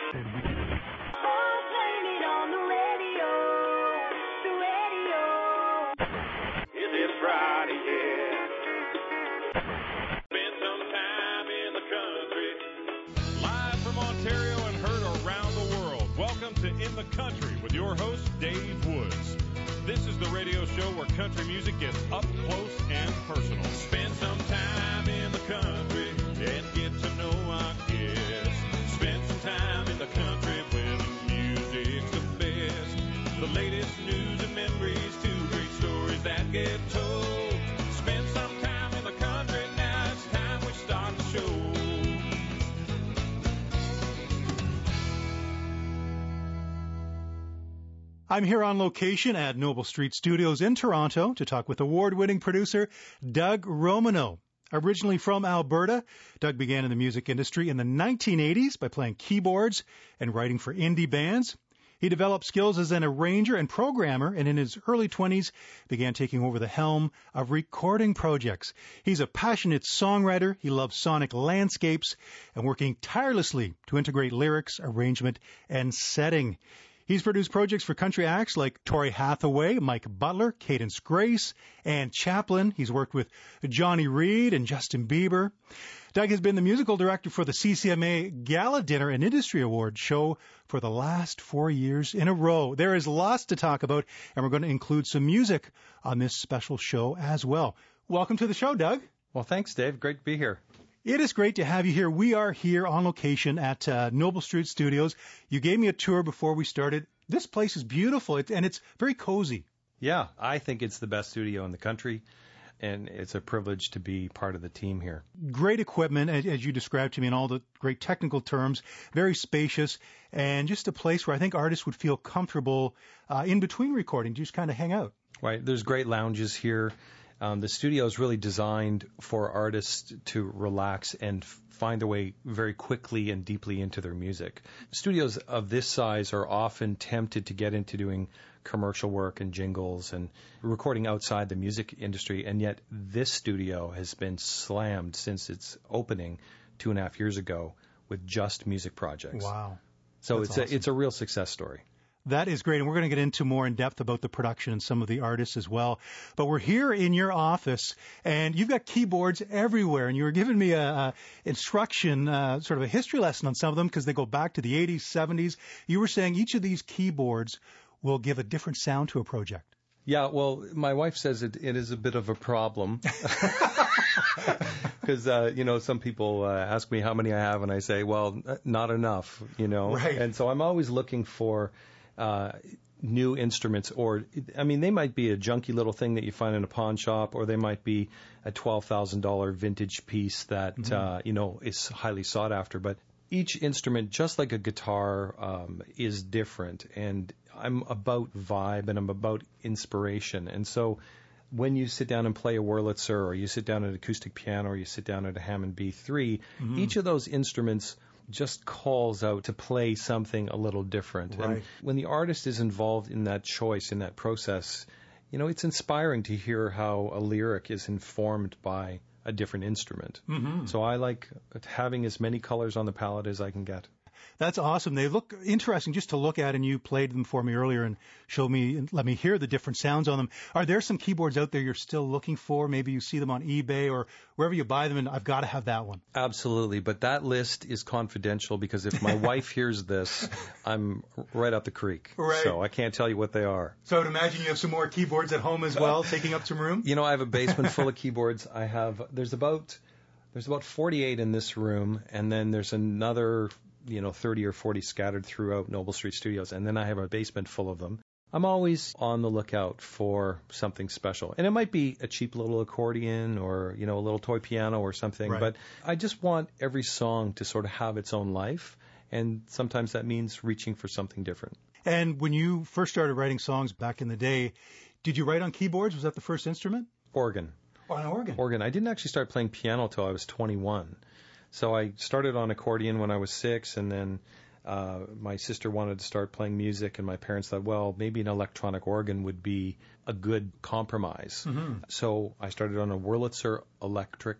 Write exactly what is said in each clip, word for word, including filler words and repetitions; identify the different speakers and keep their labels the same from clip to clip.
Speaker 1: To In the Country with your host, Dave Woods. This is the radio show where country music gets up close and personal. Spend some time in the country and get to know our guests. Spend some time in the country where the music's the best. The latest news and memories, two great stories that get told. Spend some time in the country, now it's time we start the show.
Speaker 2: I'm here on location at Noble Street Studios in Toronto to talk with award-winning producer Doug Romano. Originally from Alberta, Doug began in the music industry in the nineteen eighties by playing keyboards and writing for indie bands. He developed skills as an arranger and programmer, and in his early twenties began taking over the helm of recording projects. He's a passionate songwriter. He loves sonic landscapes and working tirelessly to integrate lyrics, arrangement, and setting. He's produced projects for country acts like Tori Hathaway, Mike Butler, Cadence Grace, and Chaplin. He's worked with Johnny Reed and Justin Bieber. Doug has been the musical director for the C C M A Gala Dinner and Industry Award show for the last four years in a row. There is lots to talk about, and we're going to include some music on this special show as well. Welcome to the show, Doug.
Speaker 3: Well, thanks, Dave. Great to be here.
Speaker 2: It is great to have you here. We are here on location at uh, Noble Street Studios. You gave me a tour before we started. This place is beautiful, it, and it's very cozy.
Speaker 3: Yeah, I think it's the best studio in the country, and it's a privilege to be part of the team here.
Speaker 2: Great equipment, as, as you described to me, in all the great technical terms, very spacious, and just a place where I think artists would feel comfortable uh, in between recording, to just kind of hang out.
Speaker 3: Right. There's great lounges here. Um, the studio is really designed for artists to relax and f- find their way very quickly and deeply into their music. Studios of this size are often tempted to get into doing commercial work and jingles and recording outside the music industry, and yet this studio has been slammed since its opening two and a half years ago with just music projects.
Speaker 2: Wow.
Speaker 3: So
Speaker 2: That's
Speaker 3: it's
Speaker 2: awesome.
Speaker 3: a, it's a real success story.
Speaker 2: That is great, and we're going to get into more in depth about the production and some of the artists as well. But we're here in your office, and you've got keyboards everywhere, and you were giving me a, a instruction, uh, sort of a history lesson on some of them because they go back to the eighties, seventies. You were saying each of these keyboards will give a different sound to a project.
Speaker 3: Yeah, well, my wife says it, it is a bit of a problem because, uh, you know, some people uh, ask me how many I have, and I say, well, not enough, you know.
Speaker 2: Right.
Speaker 3: And so I'm always looking for uh, new instruments, or, I mean, they might be a junky little thing that you find in a pawn shop, or they might be a twelve thousand dollars vintage piece that, mm-hmm. uh, you know, is highly sought after. But each instrument, just like a guitar, um, is different. And I'm about vibe and I'm about inspiration. And so when you sit down and play a Wurlitzer, or you sit down at an acoustic piano, or you sit down at a Hammond B three, mm-hmm. each of those instruments just calls out to play something a little different.
Speaker 2: Right.
Speaker 3: And when the artist is involved in that choice, in that process, you know, it's inspiring to hear how a lyric is informed by a different instrument.
Speaker 2: Mm-hmm.
Speaker 3: So I like having as many colors on the palette as I can get.
Speaker 2: That's awesome. They look interesting just to look at, and you played them for me earlier and showed me and let me hear the different sounds on them. Are there some keyboards out there you're still looking for? Maybe you see them on eBay or wherever you buy them, and I've got to have that one.
Speaker 3: Absolutely, but that list is confidential because if my wife hears this, I'm right up the creek.
Speaker 2: Right.
Speaker 3: So I can't tell you what they are.
Speaker 2: So I would imagine you have some more keyboards at home as well, taking up some room?
Speaker 3: You know, I have a basement full of keyboards. I have, there's about, there's about forty-eight in this room, and then there's another, you know, thirty or forty scattered throughout Noble Street Studios, and then I have a basement full of them. I'm always on the lookout for something special. And it might be a cheap little accordion or, you know, a little toy piano or something,
Speaker 2: right.
Speaker 3: But I just want every song to sort of have its own life, and sometimes that means reaching for something different.
Speaker 2: And when you first started writing songs back in the day, did you write on keyboards? Was that the first instrument?
Speaker 3: Organ.
Speaker 2: Oh, on organ.
Speaker 3: Organ. I didn't actually start playing piano till I was twenty-one. So I started on accordion when I was six, and then uh, my sister wanted to start playing music, and my parents thought, well, maybe an electronic organ would be a good compromise. Mm-hmm. So I started on a Wurlitzer electric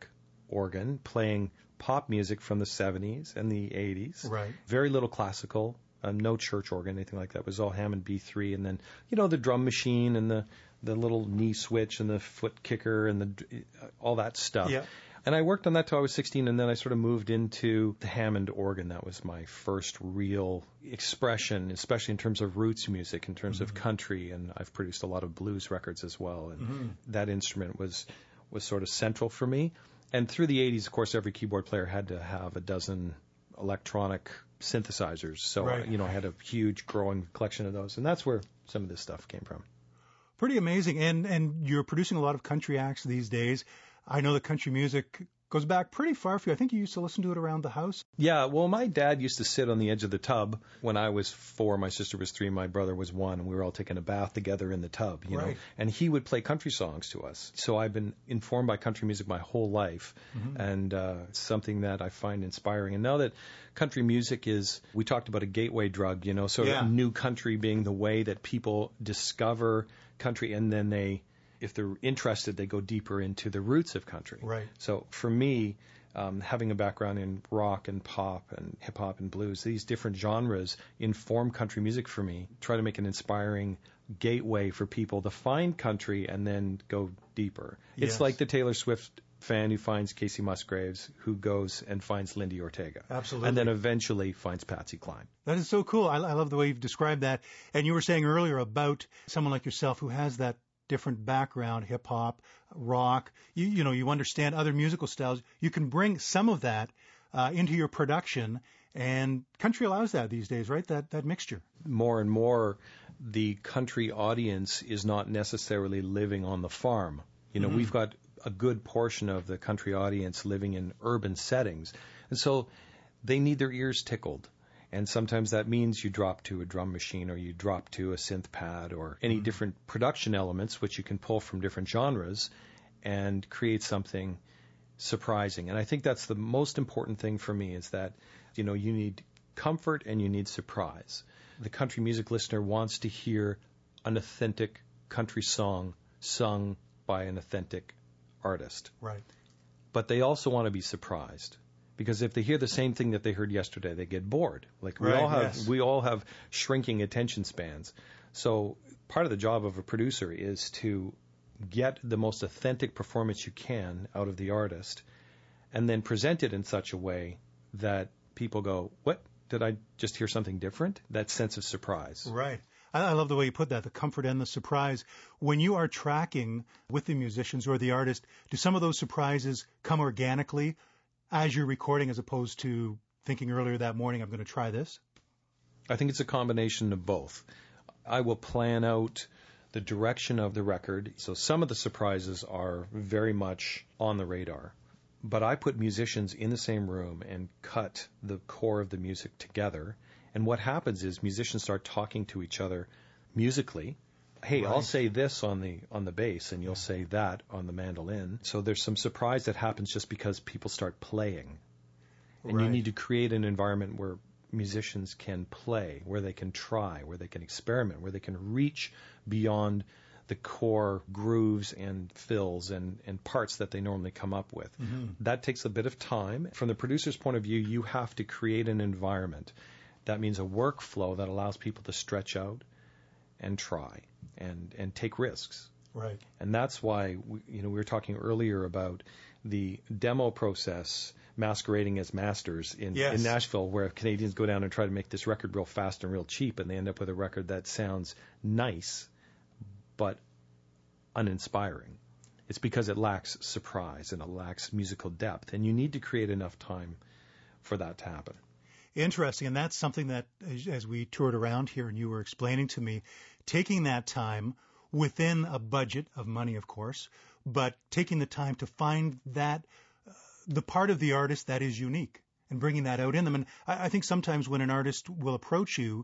Speaker 3: organ playing pop music from the seventies and the eighties.
Speaker 2: Right.
Speaker 3: Very little classical, um, no church organ, anything like that. It was all Hammond B three, and then, you know, the drum machine and the, the little knee switch and the foot kicker and the all that stuff.
Speaker 2: Yeah.
Speaker 3: And I worked on that till I was sixteen, and then I sort of moved into the Hammond organ. That was my first real expression, especially in terms of roots music, in terms mm-hmm. of country, and I've produced a lot of blues records as well. And mm-hmm. that instrument was was sort of central for me. And through the eighties, of course, every keyboard player had to have a dozen electronic synthesizers. So,
Speaker 2: right.
Speaker 3: you know, I had a huge growing collection of those, and that's where some of this stuff came from.
Speaker 2: Pretty amazing. And and you're producing a lot of country acts these days. I know that country music goes back pretty far for you. I think you used to listen to it around the house.
Speaker 3: Yeah, well, my dad used to sit on the edge of the tub when I was four, my sister was three, my brother was one, and we were all taking a bath together in the tub, you
Speaker 2: right.
Speaker 3: know. And he would play country songs to us. So I've been informed by country music my whole life, mm-hmm. and uh, it's something that I find inspiring. And now that country music is, we talked about a gateway drug, you know, sort
Speaker 2: yeah.
Speaker 3: of new country being the way that people discover country, and then they, if they're interested, they go deeper into the roots of country.
Speaker 2: Right.
Speaker 3: So for me, um, having a background in rock and pop and hip hop and blues, these different genres inform country music for me. Try to make an inspiring gateway for people to find country and then go deeper.
Speaker 2: Yes.
Speaker 3: It's like the Taylor Swift fan who finds Casey Musgraves, who goes and finds Lindy Ortega.
Speaker 2: Absolutely.
Speaker 3: And then eventually finds Patsy Cline.
Speaker 2: That is so cool. I, I love the way you've described that. And you were saying earlier about someone like yourself who has that different background, hip hop, rock. You, you know, you understand other musical styles. You can bring some of that uh, into your production, and country allows that these days, right? That that mixture.
Speaker 3: More and more, the country audience is not necessarily living on the farm. You know, mm-hmm. we've got a good portion of the country audience living in urban settings, and so they need their ears tickled. And sometimes that means you drop to a drum machine or you drop to a synth pad or any mm-hmm. different production elements which you can pull from different genres and create something surprising. And I think that's the most important thing for me, is that, you know, you need comfort and you need surprise. The country music listener wants to hear an authentic country song sung by an authentic artist.
Speaker 2: Right.
Speaker 3: But they also want to be surprised. Because if they hear the same thing that they heard yesterday, they get bored. Like we
Speaker 2: right,
Speaker 3: all have,
Speaker 2: yes.
Speaker 3: we all have shrinking attention spans. So part of the job of a producer is to get the most authentic performance you can out of the artist, and then present it in such a way that people go, "What? Did I just hear something different?" That sense of surprise.
Speaker 2: Right. I love the way you put that, the comfort and the surprise. When you are tracking with the musicians or the artist, do some of those surprises come organically as you're recording, as opposed to thinking earlier that morning, I'm going to try this?
Speaker 3: I think it's a combination of both. I will plan out the direction of the record. So some of the surprises are very much on the radar. But I put musicians in the same room and cut the core of the music together. And what happens is musicians start talking to each other musically. Hey, right. I'll say this on the on the bass, and you'll say that on the mandolin. So there's some surprise that happens just because people start playing. And
Speaker 2: right.
Speaker 3: you need to create an environment where musicians can play, where they can try, where they can experiment, where they can reach beyond the core grooves and fills and, and parts that they normally come up with. Mm-hmm. That takes a bit of time. From the producer's point of view, you have to create an environment. That means a workflow that allows people to stretch out and try and, and take risks.
Speaker 2: Right.
Speaker 3: And that's why, we, you know, we were talking earlier about the demo process masquerading as masters in,
Speaker 2: yes.
Speaker 3: in Nashville, where Canadians go down and try to make this record real fast and real cheap, and they end up with a record that sounds nice but uninspiring. It's because it lacks surprise and it lacks musical depth, and you need to create enough time for that to happen.
Speaker 2: Interesting, and that's something that, as we toured around here and you were explaining to me, taking that time within a budget of money, of course, but taking the time to find that uh, the part of the artist that is unique and bringing that out in them. And I, I think sometimes when an artist will approach you,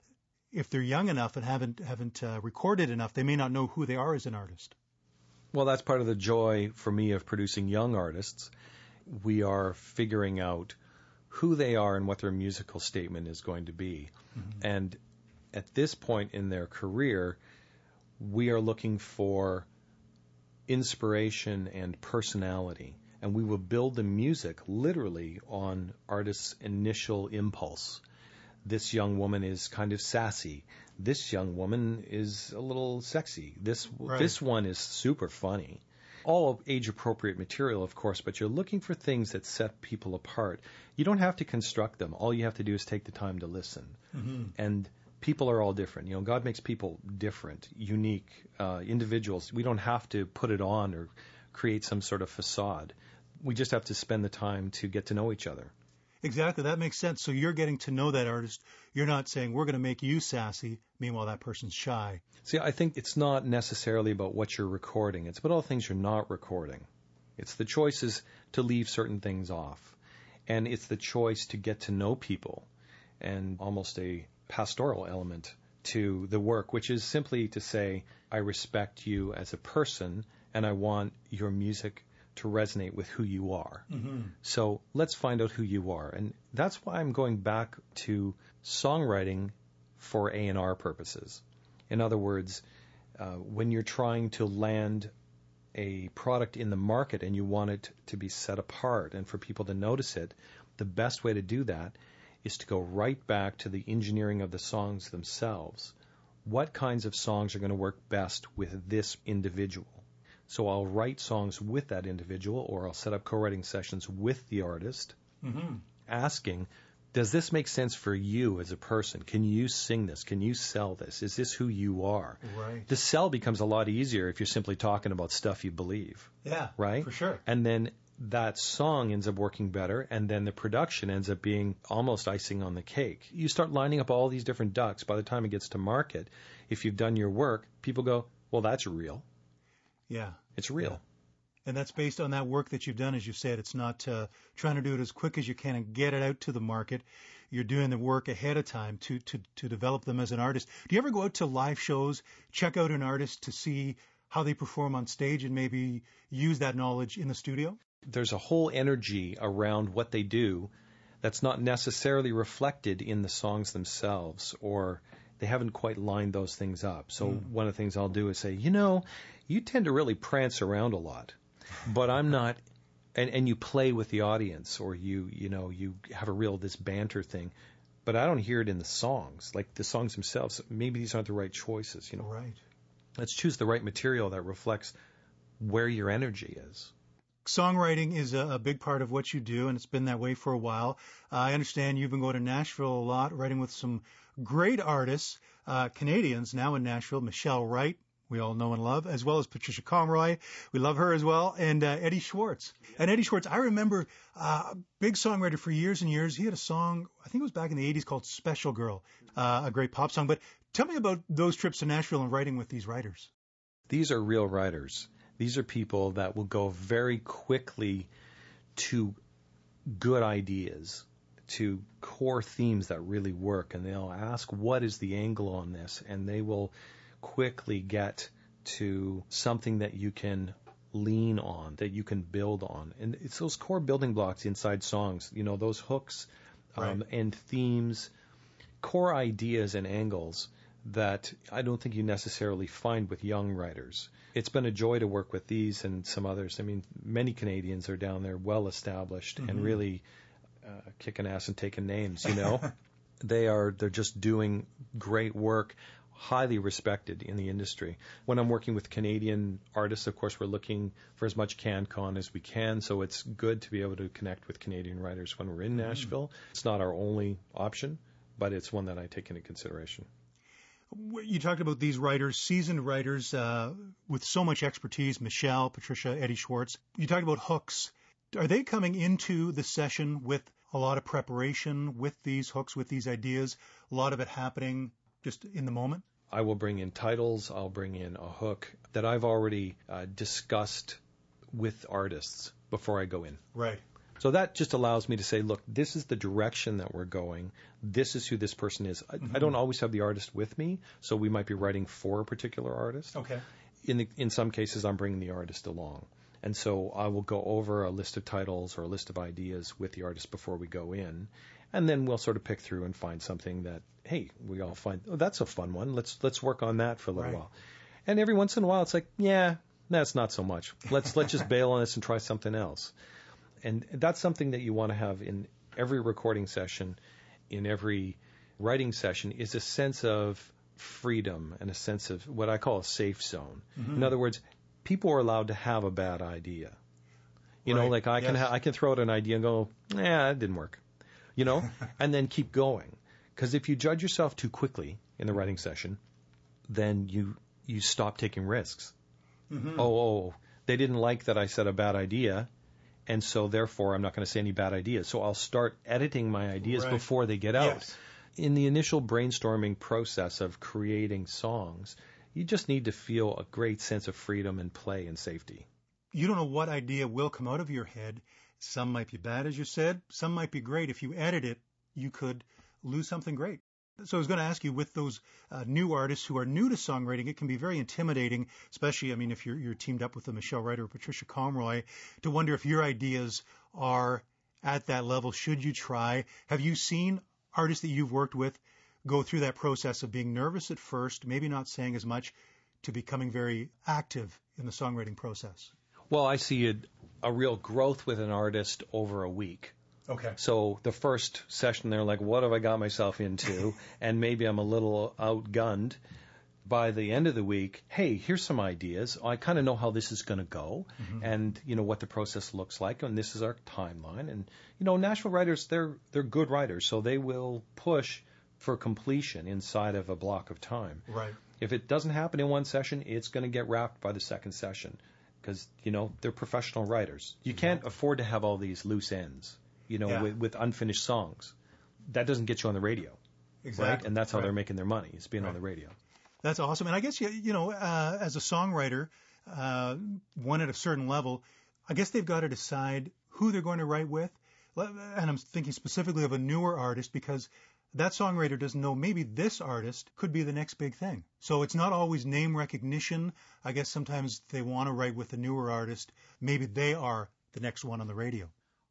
Speaker 2: if they're young enough and haven't haven't uh, recorded enough, they may not know who they are as an artist.
Speaker 3: Well, that's part of the joy for me of producing young artists. We are figuring out who they are and what their musical statement is going to be. Mm-hmm. And at this point in their career, we are looking for inspiration and personality. and we will build the music literally on artists' initial impulse. This young woman is kind of sassy. This young woman is a little sexy. This
Speaker 2: Right.
Speaker 3: this one is super funny. All age-appropriate material, of course, but you're looking for things that set people apart. You don't have to construct them. All you have to do is take the time to listen.
Speaker 2: Mm-hmm.
Speaker 3: And people are all different. You know, God makes people different, unique uh, individuals. We don't have to put it on or create some sort of facade. We just have to spend the time to get to know each other.
Speaker 2: Exactly. That makes sense. So you're getting to know that artist. You're not saying we're going to make you sassy. Meanwhile, that person's shy.
Speaker 3: See, I think it's not necessarily about what you're recording. It's about all the things you're not recording. It's the choices to leave certain things off. And it's the choice to get to know people, and almost a pastoral element to the work, which is simply to say, I respect you as a person, and I want your music to resonate with who you are.
Speaker 2: Mm-hmm.
Speaker 3: So let's find out who you are. And that's why I'm going back to songwriting for A and R purposes. In other words, uh, when you're trying to land a product in the market and you want it to be set apart and for people to notice it, the best way to do that is to go right back to the engineering of the songs themselves. What kinds of songs are going to work best with this individual? So I'll write songs with that individual, or I'll set up co-writing sessions with the artist,
Speaker 2: Mm-hmm.
Speaker 3: asking, does this make sense for you as a person? Can you sing this? Can you sell this? Is this who you are?
Speaker 2: Right.
Speaker 3: The sell becomes a lot easier if you're simply talking about stuff you believe,
Speaker 2: Yeah.
Speaker 3: right?
Speaker 2: For sure.
Speaker 3: And then that song ends up working better, and then the production ends up being almost icing on the cake. You start lining up all these different ducks. By the time it gets to market, if you've done your work, people go, well, that's real.
Speaker 2: Yeah.
Speaker 3: It's real.
Speaker 2: Yeah. And that's based on that work that you've done, as you said. It's not uh, trying to do it as quick as you can and get it out to the market. You're doing the work ahead of time to, to, to develop them as an artist. Do you ever go out to live shows, check out an artist to see how they perform on stage and maybe use that knowledge in the studio?
Speaker 3: There's a whole energy around what they do that's not necessarily reflected in the songs themselves, or they haven't quite lined those things up. So mm. one of the things I'll do is say, you know, you tend to really prance around a lot, but I'm not, and, and you play with the audience, or you, you know, you have a real, this banter thing, but I don't hear it in the songs, like the songs themselves. Maybe these aren't the right choices, you know.
Speaker 2: Right.
Speaker 3: Let's choose the right material that reflects where your energy is.
Speaker 2: Songwriting is a, a big part of what you do, and it's been that way for a while. Uh, I understand you've been going to Nashville a lot, writing with some great artists, uh, Canadians now in Nashville, Michelle Wright, we all know and love, as well as Patricia Conroy. We love her as well, and uh, Eddie Schwartz. And Eddie Schwartz, I remember, uh, a big songwriter for years and years. He had a song, I think it was back in the eighties, called Special Girl, uh, a great pop song. But tell me about those trips to Nashville and writing with these writers.
Speaker 3: These are real writers. These are people that will go very quickly to good ideas, to core themes that really work, and they'll ask, what is the angle on this? And they will quickly get to something that you can lean on, that you can build on. And it's those core building blocks inside songs, you know, those hooks um,
Speaker 2: Right.
Speaker 3: and themes, core ideas and angles that I don't think you necessarily find with young writers. It's been a joy to work with these and some others. I mean, many Canadians are down there, well established, mm-hmm. and really uh, kicking ass and taking names. You know, they are they're just doing great work, highly respected in the industry. When I'm working with Canadian artists, of course, we're looking for as much CanCon as we can. So it's good to be able to connect with Canadian writers when we're in mm-hmm. Nashville. It's not our only option, but it's one that I take into consideration.
Speaker 2: You talked about these writers, seasoned writers uh, with so much expertise, Michelle, Patricia, Eddie Schwartz. You talked about hooks. Are they coming into the session with a lot of preparation with these hooks, with these ideas, a lot of it happening just in the moment?
Speaker 3: I will bring in titles. I'll bring in a hook that I've already uh, discussed with artists before I go in.
Speaker 2: Right.
Speaker 3: So that just allows me to say, look, this is the direction that we're going. This is who this person is. I, mm-hmm. I don't always have the artist with me, so we might be writing for a particular artist.
Speaker 2: Okay.
Speaker 3: In the, in some cases, I'm bringing the artist along. And so I will go over a list of titles or a list of ideas with the artist before we go in. And then we'll sort of pick through and find something that, hey, we all find, oh, that's a fun one. Let's let's work on that for a little
Speaker 2: right.
Speaker 3: while. And every once in a while, it's like, yeah, That's not so much. Let's let's just bail on this and try something else. And that's something that you want to have in every recording session, in every writing session, is a sense of freedom and a sense of what I call a safe zone. Mm-hmm. In other words, people are allowed to have a bad idea. You right. know, like I yes. can ha- I can throw out an idea and go, yeah, it didn't work. You know, and then keep going. Because if you judge yourself too quickly in the writing session, then you you stop taking risks. Mm-hmm. Oh, oh, they didn't like that I said a bad idea, and so therefore I'm not going to say any bad ideas. So I'll start editing my ideas right. before they get out. Yes. In the initial brainstorming process of creating songs, you just need to feel a great sense of freedom and play and safety.
Speaker 2: You don't know what idea will come out of your head. Some might be bad, as you said. Some might be great. If you edit it, you could lose something great. So I was going to ask you, with those uh, new artists who are new to songwriting, it can be very intimidating, especially, I mean, if you're, you're teamed up with a Michelle Wright or Patricia Conroy, to wonder if your ideas are at that level. Should you try? Have you seen artists that you've worked with go through that process of being nervous at first, maybe not saying as much, to becoming very active in the songwriting process?
Speaker 3: Well, I see a, a real growth with an artist over a week.
Speaker 2: Okay.
Speaker 3: So the first session, they're like, what have I got myself into? And maybe I'm a little outgunned. By the end of the week, hey, here's some ideas. I kind of know how this is going to go, mm-hmm. and you know what the process looks like, and this is our timeline. And you know, Nashville writers, they're they're good writers, so they will push for completion inside of a block of time.
Speaker 2: Right.
Speaker 3: If it doesn't happen in one session, it's going to get wrapped by the second session, because you know they're professional writers. You can't yeah. afford to have all these loose ends, you know, yeah. with, with unfinished songs. That doesn't get you on the radio.
Speaker 2: Exactly.
Speaker 3: Right? And that's how
Speaker 2: right.
Speaker 3: they're making their money, is being
Speaker 2: right.
Speaker 3: on the radio.
Speaker 2: That's awesome. And I guess, you, you know, uh, as a songwriter, uh, one at a certain level, I guess they've got to decide who they're going to write with. And I'm thinking specifically of a newer artist, because that songwriter doesn't know maybe this artist could be the next big thing. So it's not always name recognition. I guess sometimes they want to write with a newer artist. Maybe they are the next one on the radio.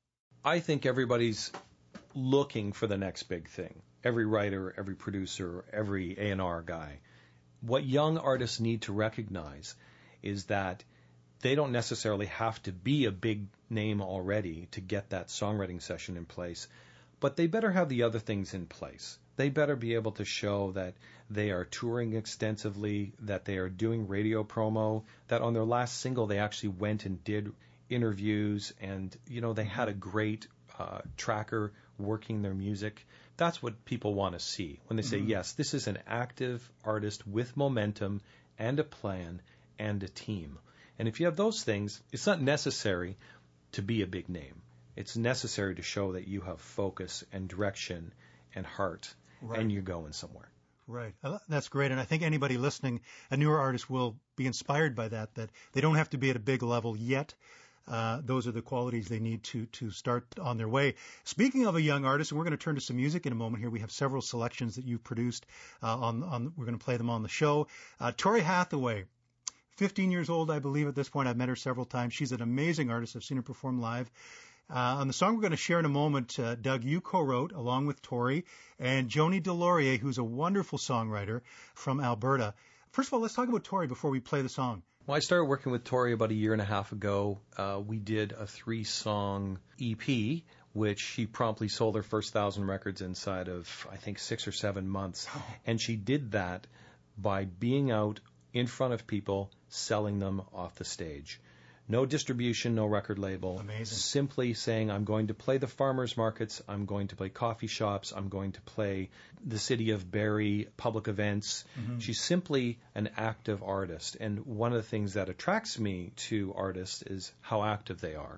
Speaker 3: I think everybody's looking for the next big thing. Every writer, every producer, every A and R guy. What young artists need to recognize is that they don't necessarily have to be a big name already to get that songwriting session in place, but they better have the other things in place. They better be able to show that they are touring extensively, that they are doing radio promo, that on their last single they actually went and did interviews, and you know they had a great uh, tracker working their music. That's what people want to see when they say, mm-hmm. yes, this is an active artist with momentum and a plan and a team. And if you have those things, it's not necessary to be a big name. It's necessary to show that you have focus and direction and heart, right. and you're going somewhere.
Speaker 2: Right. That's great. And I think anybody listening, a newer artist, will be inspired by that, that they don't have to be at a big level yet. Uh, those are the qualities they need to to start on their way. Speaking of a young artist, and we're going to turn to some music in a moment here. We have several selections that you've produced. Uh, on, on We're going to play them on the show. Uh, Tori Hathaway, fifteen years old, I believe, at this point. I've met her several times. She's an amazing artist. I've seen her perform live. Uh, on the song we're going to share in a moment, uh, Doug, you co-wrote along with Tori and Joni Delorier, who's a wonderful songwriter from Alberta. First of all, let's talk about Tori before we play the song.
Speaker 3: Well, I started working with Tori about a year and a half ago. Uh, we did a three-song E P, which she promptly sold her first thousand records inside of, I think, six or seven months. Oh. And she did that by being out in front of people, selling them off the stage. No distribution, no record label.
Speaker 2: Amazing.
Speaker 3: Simply saying, I'm going to play the farmers markets, I'm going to play coffee shops, I'm going to play the city of Barrie, public events. Mm-hmm. She's simply an active artist. And one of the things that attracts me to artists is how active they are.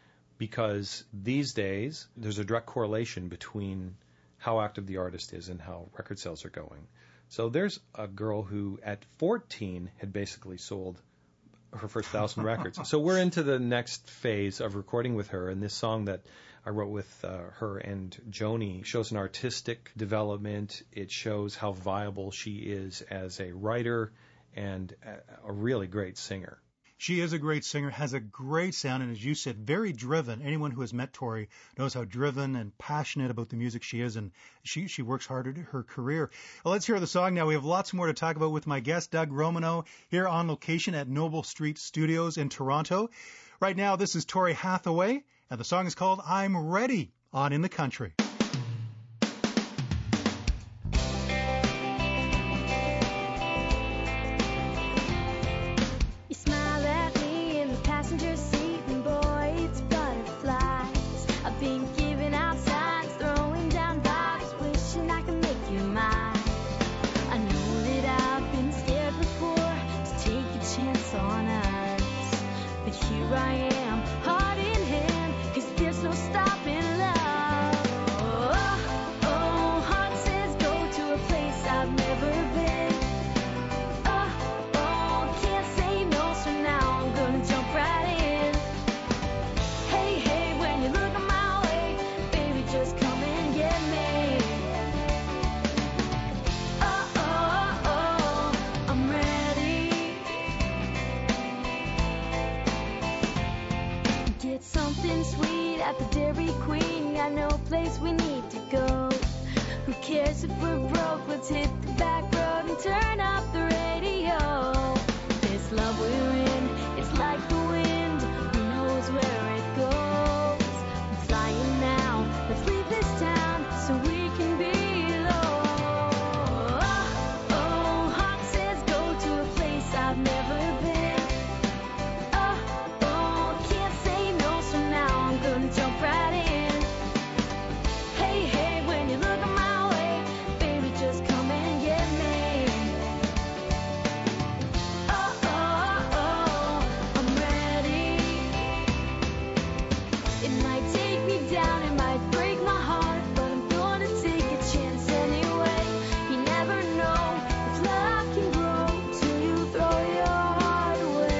Speaker 3: Because these days, there's a direct correlation between how active the artist is and how record sales are going. So there's a girl who, at fourteen, had basically sold her first thousand records. So we're into the next phase of recording with her, and this song that I wrote with uh, her and Joni shows an artistic development. It shows how viable she is as a writer and a, a really great singer.
Speaker 2: She is a great singer, has a great sound, and as you said, very driven. Anyone who has met Tori knows how driven and passionate about the music she is, and she, she works hard at her career. Well, let's hear the song now. We have lots more to talk about with my guest, Doug Romano, here on location at Noble Street Studios in Toronto. Right now, this is Tori Hathaway, and the song is called I'm Ready on In the Country.
Speaker 4: At the Dairy Queen, got no place we need to go. Who cares if we're broke? Let's hit the back road and turn up the radio. This love we're in, it's like the wind. Who knows where it goes? I'm flying now, let's leave this town so we can be low. Oh, oh, heart says go to a place I've never been. Jump right in. Hey, hey, when you look my way, baby, just come and get me. Oh, oh, oh, I'm ready. It might take me down, it might break my heart, but I'm gonna take a chance anyway. You never know if love can grow till you throw your heart away.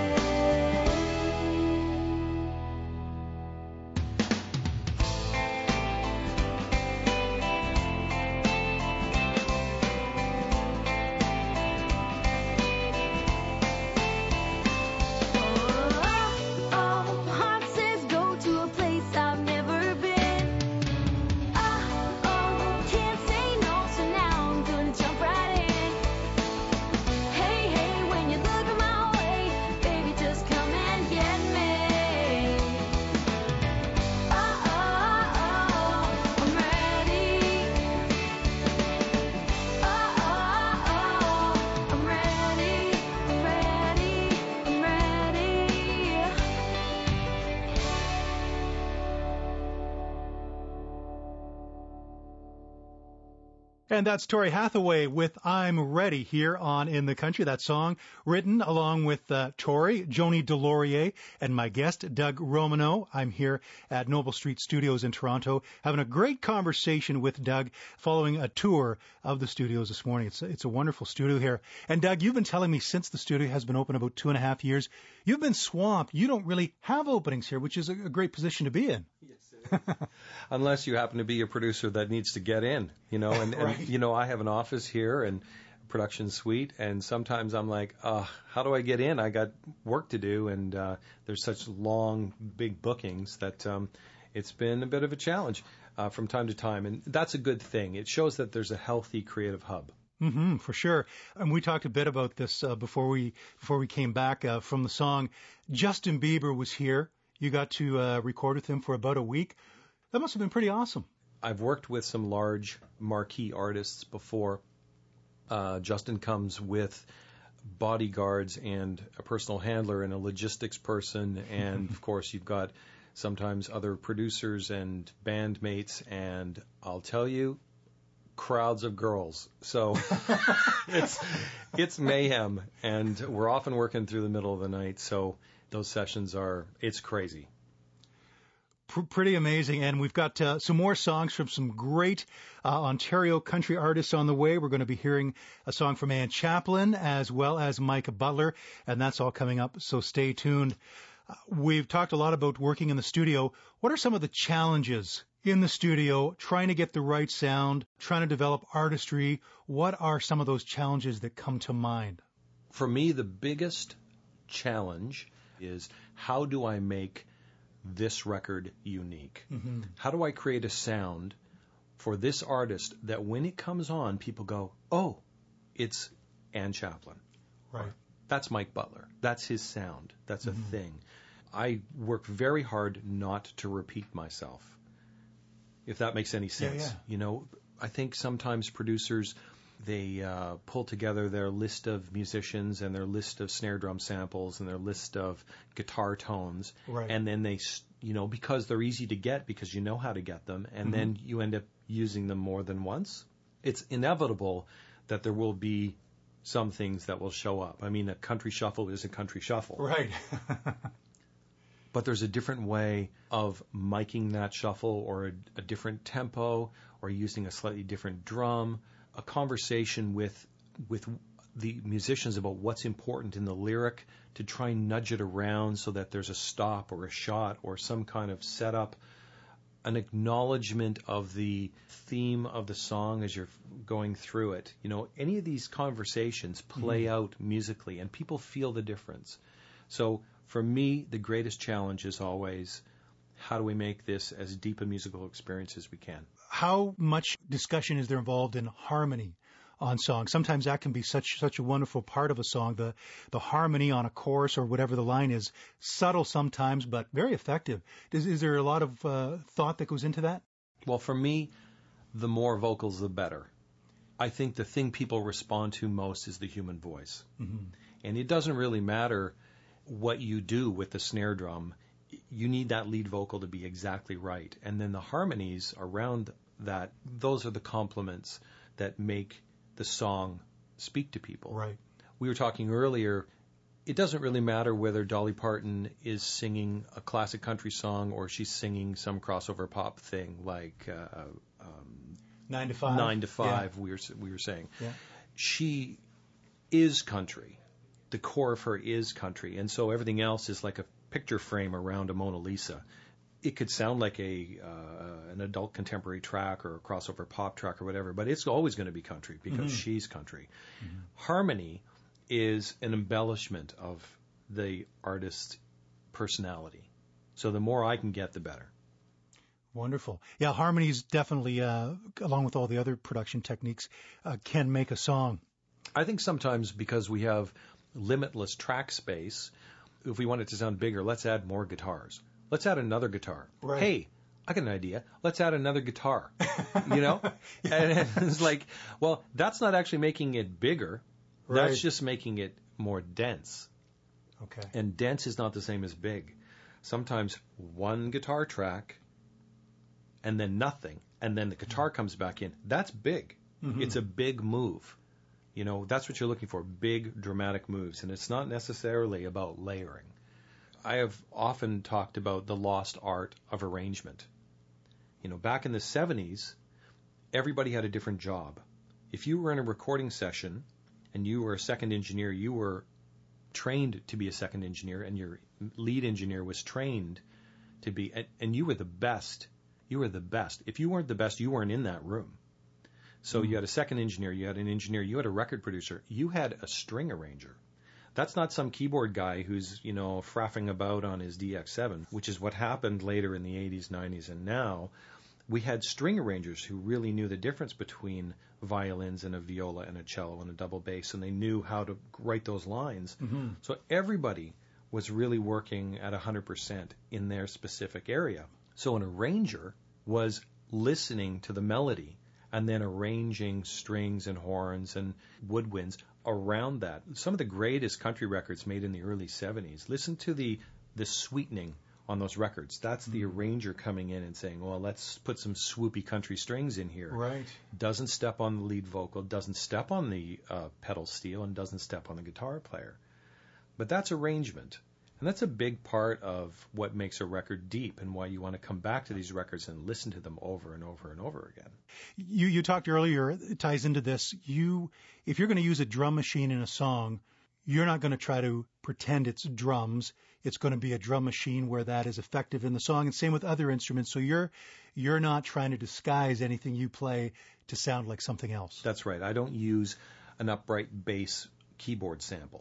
Speaker 2: And that's Tori Hathaway with I'm Ready here on In the Country. That song written along with uh, Tori, Joni Delorier, and my guest, Doug Romano. I'm here at Noble Street Studios in Toronto having a great conversation with Doug following a tour of the studios this morning. It's, it's a wonderful studio here. And Doug, you've been telling me since the studio has been open about two and a half years, you've been swamped. You don't really have openings here, which is a, a great position to be in.
Speaker 3: Yes, it is. Unless you happen to be a producer that needs to get in, you know, and,
Speaker 2: right.
Speaker 3: and you know, I have an office here and production suite, and sometimes I'm like, uh, how do I get in? I got work to do, and uh, there's such long, big bookings that um, it's been a bit of a challenge uh, from time to time, and that's a good thing. It shows that there's a healthy creative hub.
Speaker 2: Mm-hmm, for sure. And we talked a bit about this uh, before we before we came back uh, from the song. Justin Bieber was here. You got to uh, record with him for about a week. That must have been pretty awesome.
Speaker 3: I've worked with some large marquee artists before. Uh, Justin comes with bodyguards and a personal handler and a logistics person. And, of course, you've got sometimes other producers and bandmates. And I'll tell you, crowds of girls. So it's it's mayhem. And we're often working through the middle of the night. So those sessions are, it's crazy.
Speaker 2: Pretty amazing. And we've got uh, some more songs from some great uh, Ontario country artists on the way. We're going to be hearing a song from Ann Chaplin as well as Mike Butler, and that's all coming up, so stay tuned. Uh, we've talked a lot about working in the studio. What are some of the challenges in the studio, trying to get the right sound, trying to develop artistry? What are some of those challenges that come to mind?
Speaker 3: For me, the biggest challenge is, how do I make this record unique?
Speaker 2: Mm-hmm.
Speaker 3: How do I create a sound for this artist that when it comes on, people go, oh, it's Ann Chaplin.
Speaker 2: Right.
Speaker 3: That's Mike Butler. That's his sound. That's
Speaker 2: Mm-hmm.
Speaker 3: a thing. I work very hard not to repeat myself, if that makes any sense.
Speaker 2: Yeah, yeah.
Speaker 3: You know, I think sometimes producers, they uh, pull together their list of musicians and their list of snare drum samples and their list of guitar tones,
Speaker 2: Right.
Speaker 3: and then they, s- you know, because they're easy to get, because you know how to get them, and
Speaker 2: Mm-hmm.
Speaker 3: then you end up using them more than once. It's inevitable that there will be some things that will show up. I mean, a country shuffle is a country shuffle.
Speaker 2: Right.
Speaker 3: But there's a different way of miking that shuffle, or a, a different tempo, or using a slightly different drum, a conversation with with the musicians about what's important in the lyric, to try and nudge it around so that there's a stop or a shot or some kind of setup, an acknowledgement of the theme of the song as you're going through it. You know, any of these conversations play
Speaker 2: Mm-hmm.
Speaker 3: out musically, and people feel the difference. So for me, the greatest challenge is always, how do we make this as deep a musical experience as we can?
Speaker 2: How much discussion is there involved in harmony on songs? Sometimes that can be such such a wonderful part of a song. The the harmony on a chorus or whatever the line is, subtle sometimes, but very effective. Is, is there a lot of uh, thought that goes into that?
Speaker 3: Well, for me, the more vocals, the better. I think the thing people respond to most is the human voice.
Speaker 2: Mm-hmm.
Speaker 3: And it doesn't really matter what you do with the snare drum. You need that lead vocal to be exactly right. And then the harmonies around that, those are the complements that make the song speak to people.
Speaker 2: Right.
Speaker 3: We were talking earlier, it doesn't really matter whether Dolly Parton is singing a classic country song or she's singing some crossover pop thing like uh, um,
Speaker 2: Nine to five.
Speaker 3: Nine to Five, we were we were saying.
Speaker 2: Yeah.
Speaker 3: She is country. The core of her is country, and so everything else is like a picture frame around a Mona Lisa. It could sound like a uh, an adult contemporary track or a crossover pop track or whatever, but it's always going to be country because
Speaker 2: Mm-hmm.
Speaker 3: she's country. Mm-hmm. Harmony is an embellishment of the artist's personality. So the more I can get, the better.
Speaker 2: Wonderful. Yeah, harmonies definitely, uh, along with all the other production techniques, uh, can make a song.
Speaker 3: I think sometimes because we have limitless track space, if we want it to sound bigger, let's add more guitars. Let's add another guitar.
Speaker 2: Right.
Speaker 3: Hey, I got an idea. Let's add another guitar. You know? Yeah. And it's like, well, that's not actually making it bigger.
Speaker 2: Right.
Speaker 3: That's just making it more dense.
Speaker 2: Okay.
Speaker 3: And dense is not the same as big. Sometimes one guitar track and then nothing, and then the guitar comes back in. That's big.
Speaker 2: Mm-hmm.
Speaker 3: It's a big move. You know, that's what you're looking for, big, dramatic moves. And it's not necessarily about layering. I have often talked about the lost art of arrangement. You know, back in the seventies, everybody had a different job. If you were in a recording session and you were a second engineer, you were trained to be a second engineer, and your lead engineer was trained to be, and, and you were the best. You were the best. If you weren't the best, you weren't in that room. So mm-hmm. you had a second engineer, you had an engineer, you had a record producer, you had a string arranger. That's not some keyboard guy who's, you know, fraffing about on his D X seven, which is what happened later in the eighties, nineties, and now. We had string arrangers who really knew the difference between violins and a viola and a cello and a double bass, and they knew how to write those lines.
Speaker 2: Mm-hmm.
Speaker 3: So everybody was really working at one hundred percent in their specific area. So an arranger was listening to the melody and then arranging strings and horns and woodwinds around that. Some of the greatest country records made in the early seventies, listen to the the sweetening on those records. That's the arranger coming in and saying, well, let's put some swoopy country strings in here.
Speaker 2: Right.
Speaker 3: Doesn't step on the lead vocal, doesn't step on the uh, pedal steel, and doesn't step on the guitar player. But that's arrangement. And that's a big part of what makes a record deep and why you want to come back to these records and listen to them over and over and over again.
Speaker 2: You you talked earlier, it ties into this. You, if you're going to use a drum machine in a song, you're not going to try to pretend it's drums. It's going to be a drum machine where that is effective in the song. And same with other instruments. So you're you're not trying to disguise anything you play to sound like something else.
Speaker 3: That's right. I don't use an upright bass keyboard sample.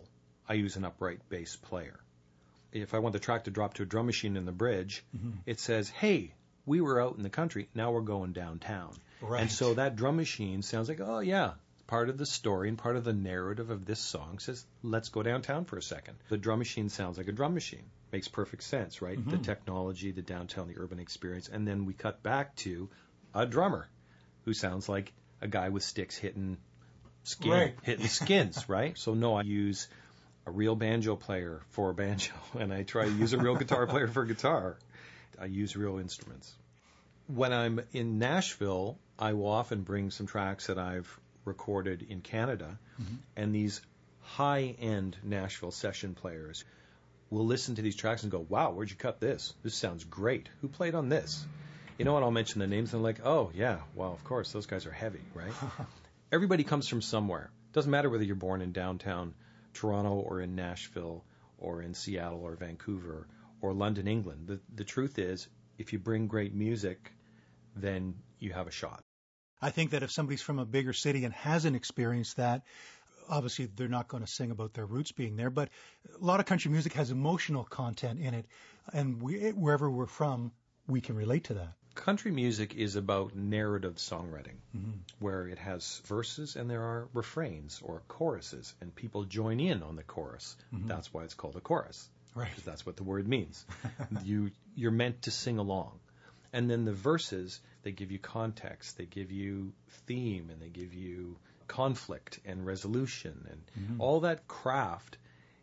Speaker 3: I use an upright bass player. If I want the track to drop to a drum machine in the bridge, mm-hmm. it says, hey, we were out in the country, now we're going downtown.
Speaker 2: Right.
Speaker 3: And so that drum machine sounds like, oh, yeah, part of the story and part of the narrative of this song says, let's go downtown for a second. The drum machine sounds like a drum machine. Makes perfect sense, right? Mm-hmm. The technology, the downtown, the urban experience. And then we cut back to a drummer who sounds like a guy with sticks hitting skin,
Speaker 2: right.
Speaker 3: hitting skins, right? So no, I use a real banjo player for banjo, and I try to use a real guitar player for guitar. I use real instruments. When I'm in Nashville, I will often bring some tracks that I've recorded in Canada, mm-hmm. and these high-end Nashville session players will listen to these tracks and go, wow, where'd you cut this? This sounds great. Who played on this? You know what? I'll mention the names, and I'm like, oh, yeah, well, of course, those guys are heavy, right? Everybody comes from somewhere. Doesn't matter whether you're born in downtown Toronto or in Nashville or in Seattle or Vancouver or London, England. The, the truth is, if you bring great music, then you have a shot.
Speaker 2: I think that if somebody's from a bigger city and hasn't experienced that, obviously they're not going to sing about their roots being there, but a lot of country music has emotional content in it, and we, wherever we're from, we can relate to that.
Speaker 3: Country music is about narrative songwriting,
Speaker 2: mm-hmm.
Speaker 3: where it has verses and there are refrains or choruses, and people join in on the chorus. Mm-hmm. That's why it's called a chorus,
Speaker 2: right?
Speaker 3: Because that's what the word means. you you're meant to sing along, and then the verses, they give you context, they give you theme, and they give you conflict and resolution, and mm-hmm. all that craft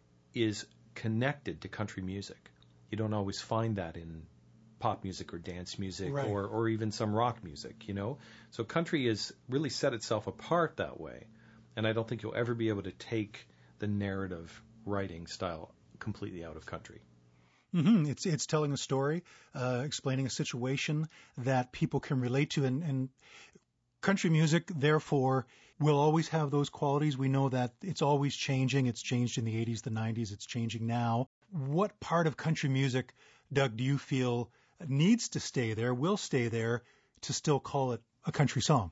Speaker 3: is connected to country music. You don't always find that in pop music or dance music,
Speaker 2: right.
Speaker 3: or, or even some rock music, you know? So country has really set itself apart that way. And I don't think you'll ever be able to take the narrative writing style completely out of country.
Speaker 2: Mm-hmm. It's it's telling a story, uh, explaining a situation that people can relate to. And, and country music, therefore, will always have those qualities. We know that it's always changing. It's changed in the eighties, the nineties. It's changing now. What part of country music, Doug, do you feel needs to stay there, will stay there, to still call it a country song?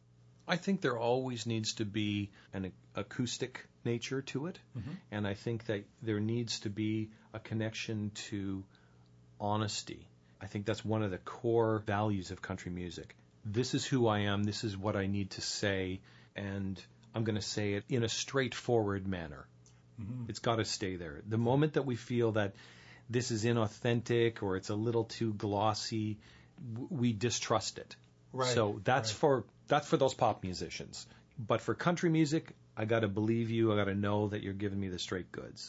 Speaker 3: I think there always needs to be an acoustic nature to it, mm-hmm. and I think that there needs to be a connection to honesty. I think that's one of the core values of country music. This is who I am, this is what I need to say, and I'm going to say it in a straightforward manner. Mm-hmm. It's got to stay there. The moment that we feel that this is inauthentic or it's a little too glossy, we distrust it.
Speaker 2: Right.
Speaker 3: So that's
Speaker 2: right.
Speaker 3: for that's for those pop musicians. But for country music, I got to believe you. I got to know that you're giving me the straight goods.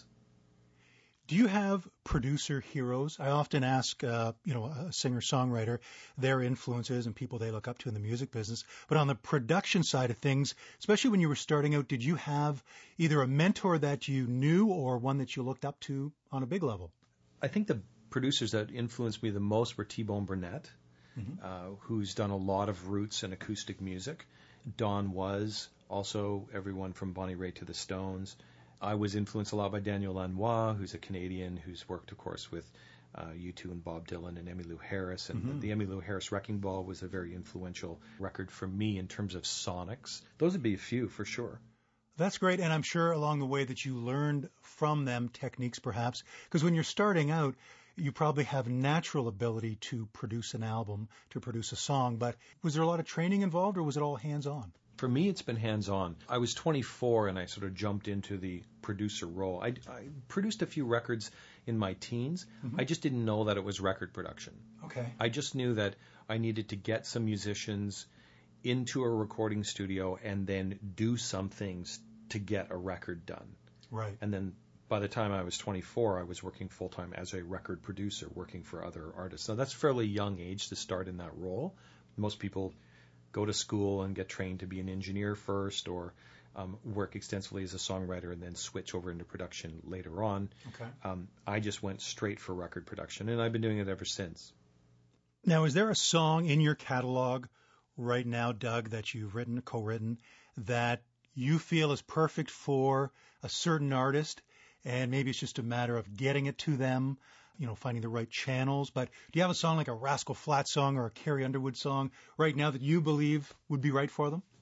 Speaker 2: Do you have producer heroes? I often ask, uh, you know, a singer-songwriter, their influences and people they look up to in the music business. But on the production side of things, especially when you were starting out, did you have either a mentor that you knew or one that you looked up to on a big level?
Speaker 3: I think the producers that influenced me the most were T-Bone Burnett, mm-hmm. uh, who's done a lot of roots and acoustic music. Don Was, also everyone from Bonnie Raitt to the Stones. I was influenced a lot by Daniel Lanois, who's a Canadian who's worked, of course, with uh, U two and Bob Dylan and Emmylou Harris. And mm-hmm. the Emmylou Harris Wrecking Ball was a very influential record for me in terms of sonics. Those would be a few for sure.
Speaker 2: That's great, and I'm sure along the way that you learned from them techniques perhaps, because when you're starting out, you probably have natural ability to produce an album, to produce a song, but was there a lot of training involved, or was it all hands-on?
Speaker 3: For me, it's been hands-on. I was twenty-four, and I sort of jumped into the producer role. I, I produced a few records in my teens. Mm-hmm. I just didn't know that it was record production.
Speaker 2: Okay.
Speaker 3: I just knew that I needed to get some musicians into a recording studio and then do some things to get a record done.
Speaker 2: Right.
Speaker 3: And then by the time I was twenty-four, I was working full-time as a record producer, working for other artists. Now, that's a fairly young age to start in that role. Most people go to school and get trained to be an engineer first, or um, work extensively as a songwriter and then switch over into production later on.
Speaker 2: Okay.
Speaker 3: Um, I just went straight for record production, and I've been doing it ever since.
Speaker 2: Now, is there a song in your catalog right now, Doug, that you've written, co-written, that you feel is perfect for a certain artist, and maybe it's just a matter of getting it to them, you know, finding the right channels? But do you have a song like a Rascal Flatts song or a Carrie Underwood song right now that you believe would be right for them?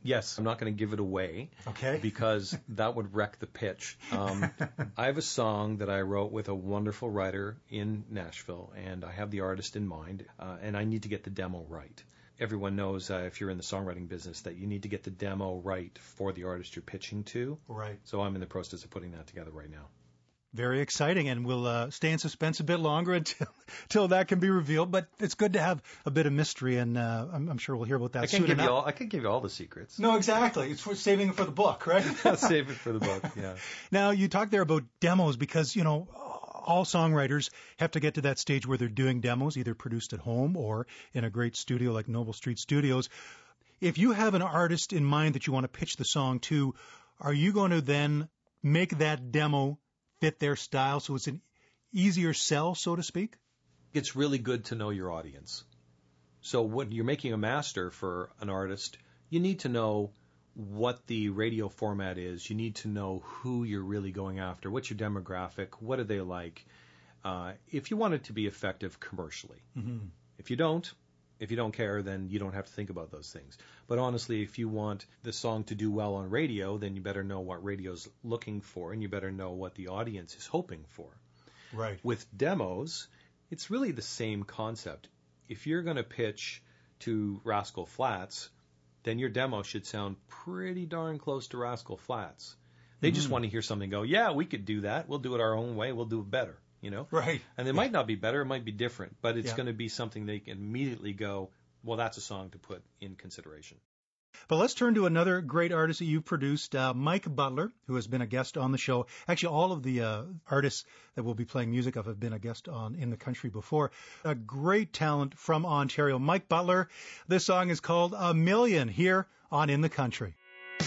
Speaker 3: Yes, I'm not going to give it away.
Speaker 2: Okay.
Speaker 3: Because that would wreck the pitch. Um, I have a song that I wrote with a wonderful writer in Nashville, and I have the artist in mind, uh, and I need to get the demo right. Everyone knows uh, if you're in the songwriting business that you need to get the demo right for the artist you're pitching to.
Speaker 2: Right.
Speaker 3: So I'm in the process of putting that together right now.
Speaker 2: Very exciting, and we'll uh, stay in suspense a bit longer until, until that can be revealed. But it's good to have a bit of mystery, and uh, I'm, I'm sure we'll hear about that
Speaker 3: I
Speaker 2: soon
Speaker 3: can give
Speaker 2: enough.
Speaker 3: you all. I can give you all the secrets.
Speaker 2: No, exactly. It's for saving it for the book, right?
Speaker 3: Save it for the book. Yeah.
Speaker 2: Now you talked there about demos because you know all songwriters have to get to that stage where they're doing demos, either produced at home or in a great studio like Noble Street Studios. If you have an artist in mind that you want to pitch the song to, are you going to then make that demo fit their style so it's an easier sell, so to speak?
Speaker 3: It's really good to know your audience. So when you're making a master for an artist, you need to know what the radio format is. You need to know who you're really going after. What's your demographic? What are they like? Uh, if you want it to be effective commercially. Mm-hmm. If you don't, if you don't care, then you don't have to think about those things. But honestly, if you want the song to do well on radio, then you better know what radio's looking for, and you better know what the audience is hoping for.
Speaker 2: Right.
Speaker 3: With demos, it's really the same concept. If you're going to pitch to Rascal Flatts, then your demo should sound pretty darn close to Rascal Flatts. They mm-hmm. just want to hear something go, yeah, we could do that. We'll do it our own way. We'll do it better. You know?
Speaker 2: Right.
Speaker 3: And it
Speaker 2: yeah.
Speaker 3: might not be better, it might be different, but it's
Speaker 2: yeah.
Speaker 3: going to be something they can immediately go, well, that's a song to put in consideration.
Speaker 2: But let's turn to another great artist that you've produced, uh, Mike Butler, who has been a guest on the show. Actually, all of the uh, artists that we'll be playing music of have been a guest on In the Country before. A great talent from Ontario, Mike Butler. This song is called A Million here on In the Country.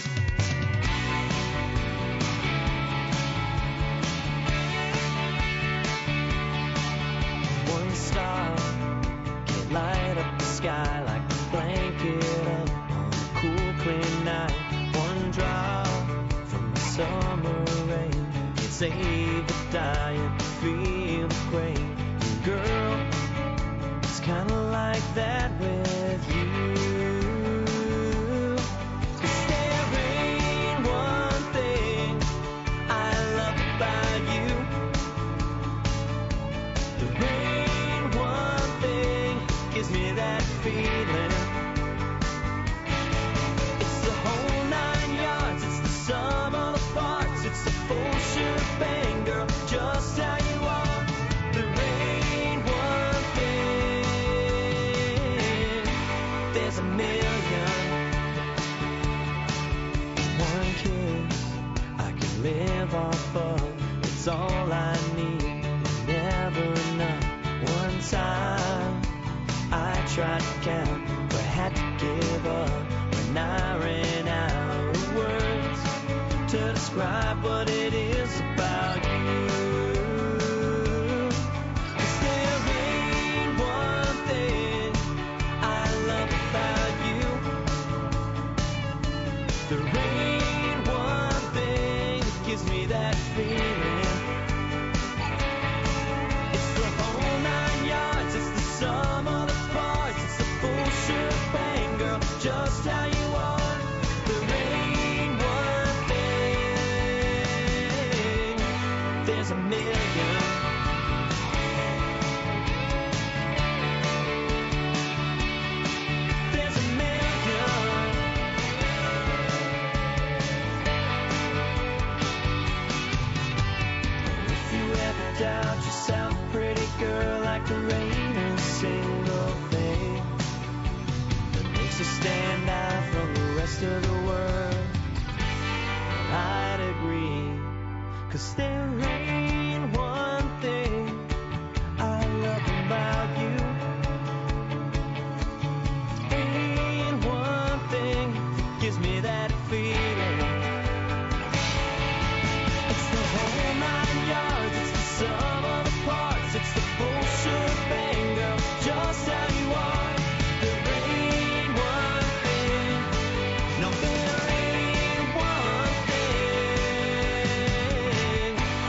Speaker 5: One star can light up the sky like a blanket up on a cool, clear night. One drop from the summer rain can save the dying, feel the pain. And girl, it's kinda like that with you. 'Cause there ain't one thing I love about you. There ain't one thing gives me that feeling. It's the whole nine yards, it's the sum of the parts, it's the full shebang, girl, just how you are. There ain't one thing, there's a million. One kiss I can live off of, it's all I need, never enough. One time I tried to count, but had to give up when I ran out of words to describe what it is about you. 'Cause there ain't one thing I love about you. There ain't one thing that gives me that feeling. It's the whole nine yards, it's the sum of the parts, it's the full shebang, girl, just how you are. There ain't one thing, there's a million. There's a million. If you ever doubt yourself, pretty girl, I can rain a single thing that makes you stand out from the rest of the world. I'd agree, 'cause there ain't one thing I love about you. Ain't one thing that gives me that feeling. It's the whole nine yards, it's the sum of the parts, it's the full shebang, girl, just how you are. There ain't one thing, no, there ain't one thing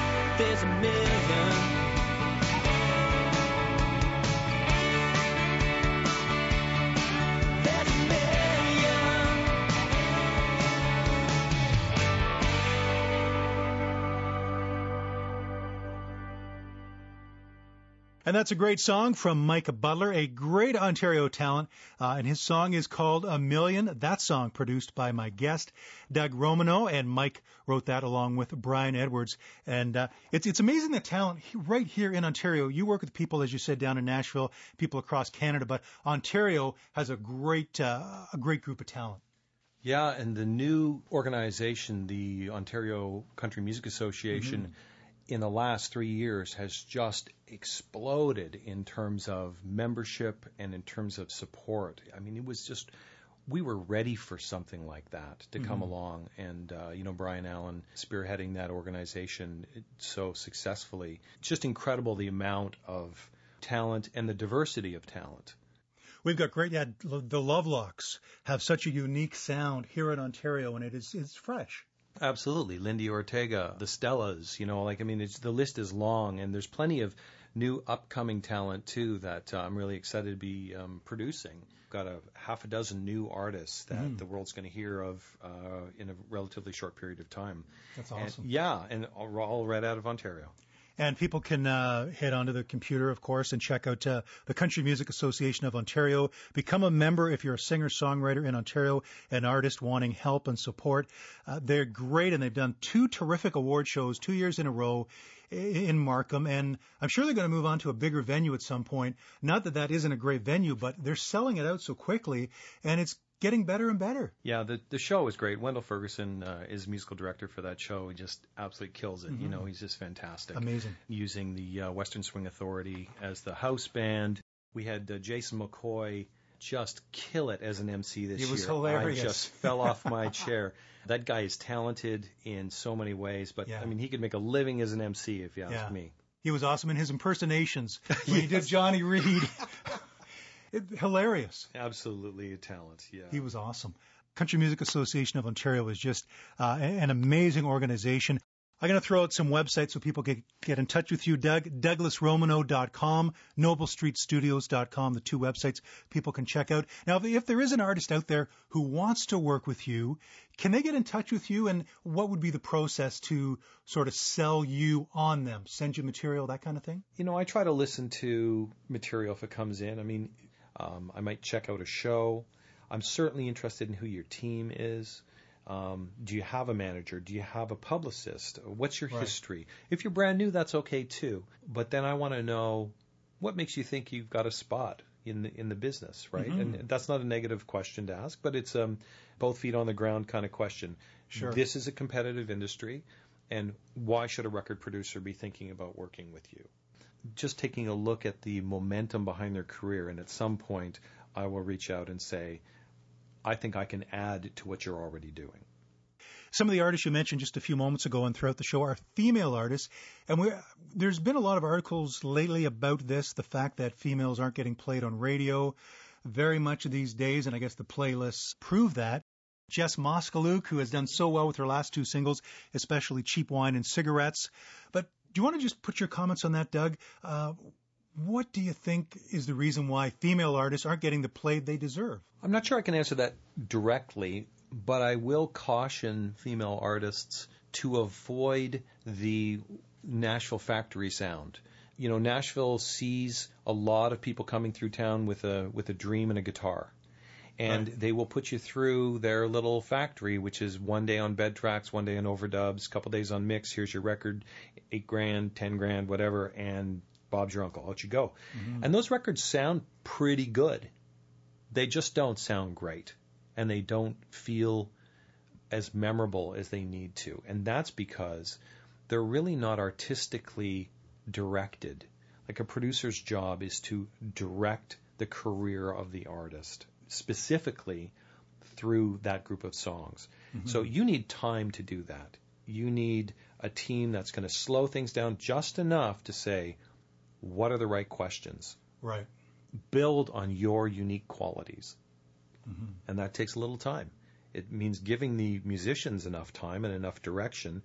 Speaker 2: And that's a great song from Mike Butler, a great Ontario talent. Uh, and his song is called A Million. That song produced by my guest, Doug Romano, and Mike wrote that along with Brian Edwards. And uh, it's it's amazing the talent right here in Ontario. You work with people, as you said, down in Nashville, people across Canada, but Ontario has a great uh, a great group of talent.
Speaker 3: Yeah, and the new organization, the Ontario Country Music Association, mm-hmm. in the last three years has just exploded in terms of membership and in terms of support. I mean, it was just, we were ready for something like that to come mm-hmm. along. And, uh, you know, Brian Allen spearheading that organization so successfully. It's just incredible the amount of talent and the diversity of talent.
Speaker 2: We've got great, yeah, the Lovelocks have such a unique sound here in Ontario, and it is it's fresh.
Speaker 3: Absolutely. Lindy Ortega, the Stellas, you know, like, I mean, it's, the list is long, and there's plenty of new upcoming talent, too, that uh, I'm really excited to be um, producing. Got a half a dozen new artists that mm. the world's going to hear of uh, in a relatively short period of time.
Speaker 2: That's awesome.
Speaker 3: And, yeah, and all, all right out of Ontario.
Speaker 2: And people can uh, head onto the computer, of course, and check out uh, the Country Music Association of Ontario. Become a member if you're a singer-songwriter in Ontario, an artist wanting help and support. Uh, they're great, and they've done two terrific award shows two years in a row in Markham. And I'm sure they're going to move on to a bigger venue at some point. Not that that isn't a great venue, but they're selling it out so quickly, and it's getting better and better.
Speaker 3: Yeah, the the show is great. Wendell Ferguson uh, is musical director for that show. He just absolutely kills it. Mm-hmm. You know, he's just fantastic.
Speaker 2: Amazing.
Speaker 3: Using the uh, Western Swing Authority as the house band. We had uh, Jason McCoy just kill it as an M C this year.
Speaker 2: He was hilarious.
Speaker 3: I just fell off my chair. That guy is talented in so many ways, but
Speaker 2: yeah.
Speaker 3: I mean, he could make a living as an M C if you ask
Speaker 2: yeah.
Speaker 3: me.
Speaker 2: He was awesome in his impersonations when
Speaker 3: yes.
Speaker 2: he did Johnny Reed. It, hilarious.
Speaker 3: Absolutely a talent, yeah.
Speaker 2: He was awesome. Country Music Association of Ontario is just uh, an amazing organization. I'm going to throw out some websites so people can get in touch with you, Doug. Douglas Romano dot com, Noble Street Studios dot com, the two websites people can check out. Now, if, if there is an artist out there who wants to work with you, can they get in touch with you, and what would be the process to sort of sell you on them, send you material, that kind of thing?
Speaker 3: You know, I try to listen to material if it comes in. I mean, Um, I might check out a show. I'm certainly interested in who your team is. Um, do you have a manager? Do you have a publicist? What's your
Speaker 2: right.
Speaker 3: history? If you're brand new, that's okay too. But then I want to know what makes you think you've got a spot in the in the business, right? Mm-hmm. And that's not a negative question to ask, but it's um both feet on the ground kind of question.
Speaker 2: Sure.
Speaker 3: This is a competitive industry, and why should a record producer be thinking about working with you? Just taking a look at the momentum behind their career, and at some point I will reach out and say, I think I can add to what you're already doing.
Speaker 2: Some of the artists you mentioned just a few moments ago and throughout the show are female artists, and we're, there's been a lot of articles lately about this, the fact that females aren't getting played on radio very much these days, and I guess the playlists prove that. Jess Moskalouk, who has done so well with her last two singles, especially Cheap Wine and Cigarettes. But do you want to just put your comments on that, Doug? Uh, what do you think is the reason why female artists aren't getting the play they deserve?
Speaker 3: I'm not sure I can answer that directly, but I will caution female artists to avoid the Nashville factory sound. You know, Nashville sees a lot of people coming through town with a with a dream and a guitar. And right. they will put you through their little factory, which is one day on bed tracks, one day on overdubs, a couple days on mix. Here's your record, eight grand, ten grand, whatever, and Bob's your uncle. Out you go. Mm-hmm. And those records sound pretty good. They just don't sound great, and they don't feel as memorable as they need to. And that's because they're really not artistically directed. Like a producer's job is to direct the career of the artist, specifically through that group of songs. Mm-hmm. So you need time to do that. You need a team that's going to slow things down just enough to say, what are the right questions?
Speaker 2: Right.
Speaker 3: Build on your unique qualities.
Speaker 2: Mm-hmm.
Speaker 3: And that takes a little time. It means giving the musicians enough time and enough direction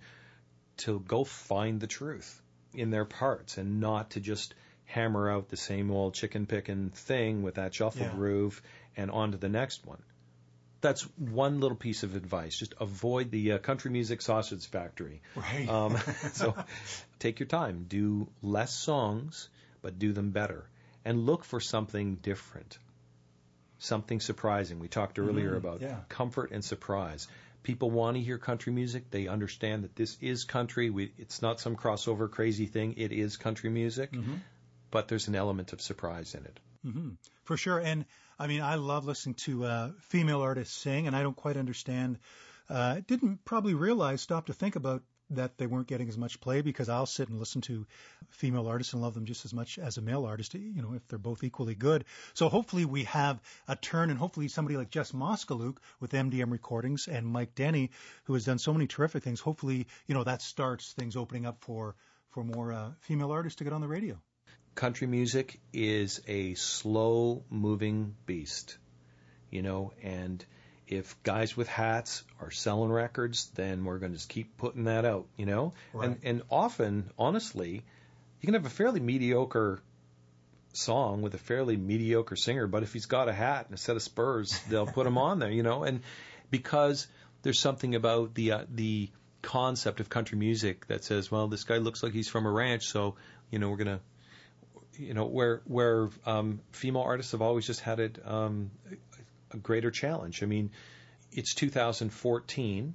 Speaker 3: to go find the truth in their parts, and not to just hammer out the same old chicken picking thing with that shuffle
Speaker 2: yeah.
Speaker 3: groove and on to the next one. That's one little piece of advice. Just avoid the uh, country music sausage factory.
Speaker 2: Right.
Speaker 3: Um, so take your time. Do less songs, but do them better. And look for something different, something surprising. We talked earlier
Speaker 2: Mm,
Speaker 3: about
Speaker 2: yeah.
Speaker 3: comfort and surprise. People want to hear country music. They understand that this is country. We, it's not some crossover crazy thing. It is country music,
Speaker 2: Mm-hmm.
Speaker 3: but there's an element of surprise in it.
Speaker 2: Mm-hmm. For sure. And I mean, I love listening to uh, female artists sing, and I don't quite understand. Uh, didn't probably realize, stop to think about that they weren't getting as much play, because I'll sit and listen to female artists and love them just as much as a male artist, you know, if they're both equally good. So hopefully we have a turn, and hopefully somebody like Jess Moskaluk with M D M Recordings and Mike Denny, who has done so many terrific things, hopefully, you know, that starts things opening up for, for more uh, female artists to get on the radio.
Speaker 3: Country music is a slow-moving beast, you know, and if guys with hats are selling records, then we're going to just keep putting that out, you know?
Speaker 2: Right.
Speaker 3: And and often, honestly, you can have a fairly mediocre song with a fairly mediocre singer, but if he's got a hat and a set of spurs, they'll put him on there, you know? And because there's something about the uh, the concept of country music that says, well, this guy looks like he's from a ranch, so, you know, we're going to, you know, where where um, female artists have always just had it um, a greater challenge. I mean, it's two thousand fourteen,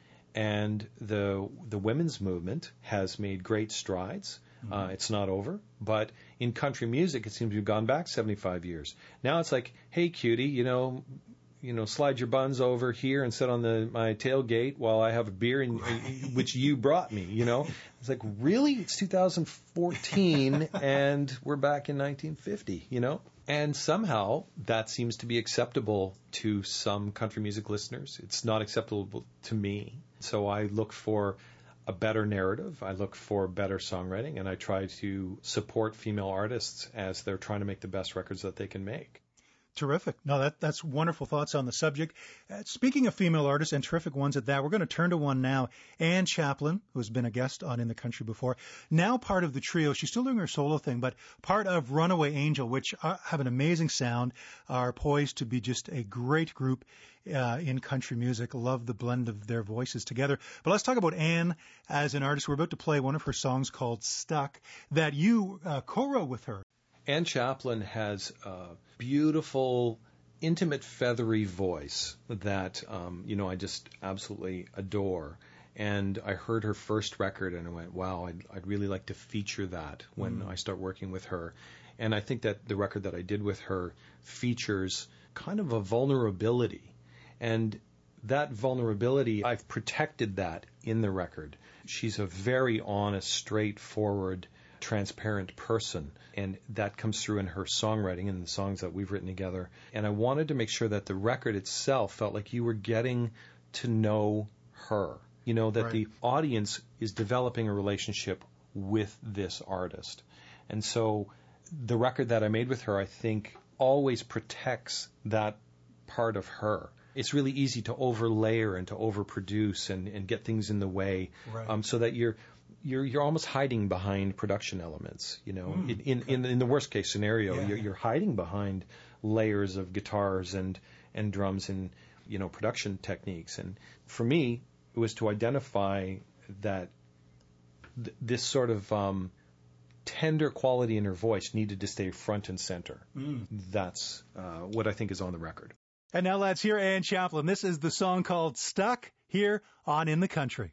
Speaker 3: and the the women's movement has made great strides. Mm-hmm. Uh, it's not over, but in country music, it seems to have gone back seventy-five years. Now it's like, hey, cutie, you know, you know, slide your buns over here and sit on the my tailgate while I have a beer, and which you brought me. You know, it's like, really? It's two thousand fourteen, and we're back in nineteen fifty. You know, and somehow that seems to be acceptable to some country music listeners. It's not acceptable to me. So I look for a better narrative. I look for better songwriting, and I try to support female artists as they're trying to make the best records that they can make.
Speaker 2: Terrific. No, that that's wonderful thoughts on the subject. Uh, speaking of female artists, and terrific ones at that, we're going to turn to one now. Ann Chaplin, who's been a guest on In the Country before, now part of the trio. She's still doing her solo thing, but part of Runaway Angel, which are, have an amazing sound, are poised to be just a great group uh, in country music. Love the blend of their voices together. But let's talk about Ann as an artist. We're about to play one of her songs called Stuck that you uh, co-wrote with her.
Speaker 3: Ann Chaplin has a beautiful, intimate, feathery voice that, um, you know, I just absolutely adore. And I heard her first record and I went, wow, I'd, I'd really like to feature that when mm. I start working with her. And I think that the record that I did with her features kind of a vulnerability. And that vulnerability, I've protected that in the record. She's a very honest, straightforward, transparent person, and that comes through in her songwriting and the songs that we've written together. And I wanted to make sure that the record itself felt like you were getting to know her, you know, that right. the audience is developing a relationship with this artist. And so the record that I made with her, I think, always protects that part of her. It's really easy to overlayer and to overproduce and, and get things in the way,
Speaker 2: right.
Speaker 3: um, so that you're You're you're almost hiding behind production elements, you know. Mm, in, in, in in the worst case scenario,
Speaker 2: yeah.
Speaker 3: you're, you're hiding behind layers of guitars and and drums and, you know, production techniques. And for me, it was to identify that th- this sort of um, tender quality in her voice needed to stay front and center.
Speaker 2: Mm.
Speaker 3: That's uh, what I think is on the record.
Speaker 2: And now let's hear Ann Chaplin. This is the song called Stuck here on In the Country.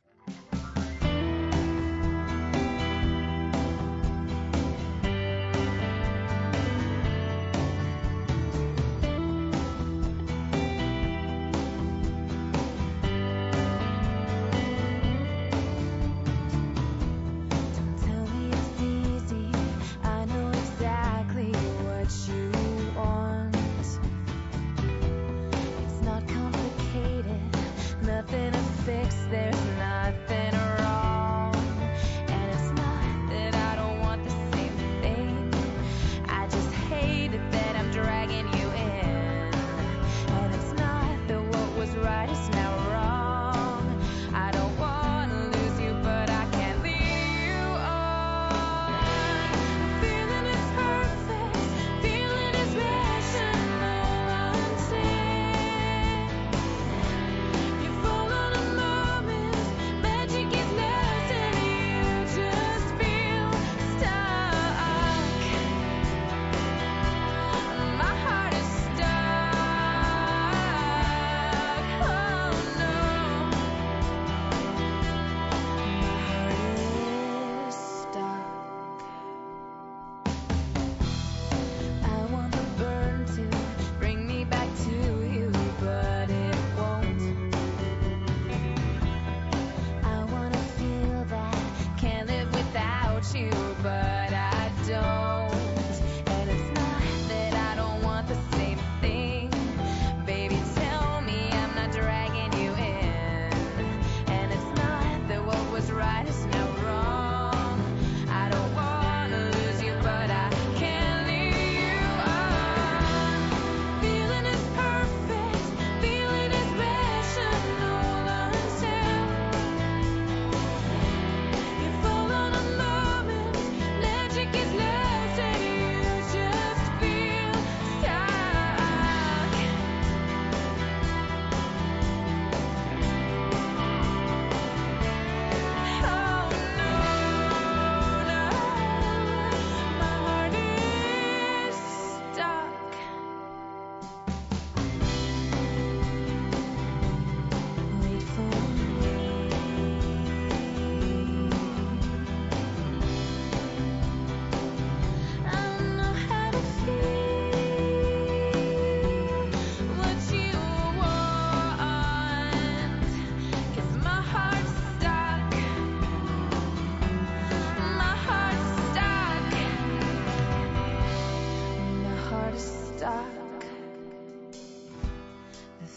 Speaker 4: Nothing to fix, there's nothing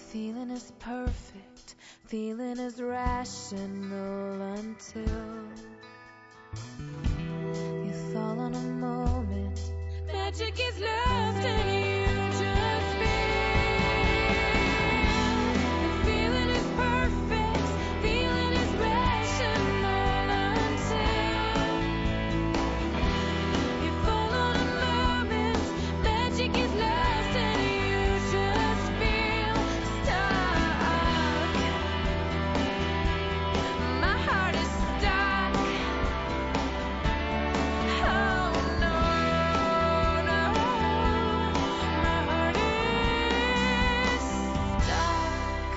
Speaker 4: Feeling is perfect, feeling is rational until you fall on a moment. Magic is lost and you just feel. The feeling is perfect, feeling is rational until you fall on a moment. Magic is lost and you just feel stuck. My heart is stuck. Oh no, no, my heart is stuck.